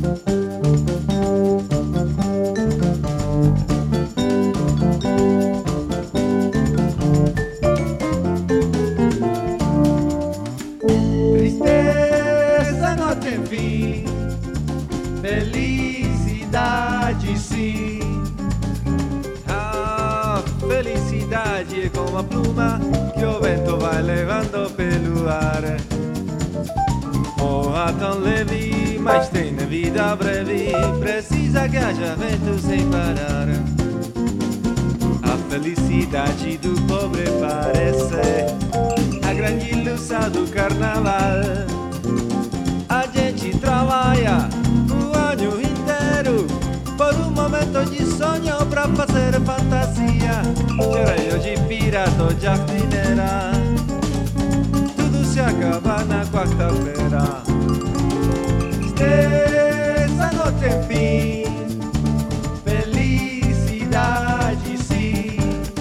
Tristeza não tem fim, felicidade sim. A felicidade é como a pluma que o vento vai levando pelo ar. Voa tão leve, mas tem na vida breve, precisa que haja vento sem parar. A felicidade do pobre parece a grande ilusão do carnaval. A gente trabalha o ano inteiro por um momento de sonho pra fazer fantasia. Cheiro de pirata ou jardineira, tudo se acaba na quarta-feira. Tristeza não tem fim, felicidade sim.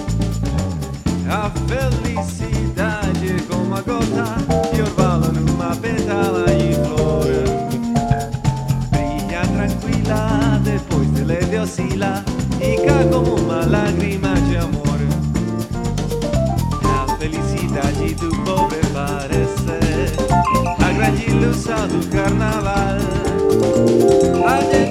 A felicidade é como uma gota de orvalho numa pétala de flor. Brilha tranquila, depois de leve oscila e cai como uma lágrima de amor. A felicidade do pobre parece a grande ilusão do carnaval.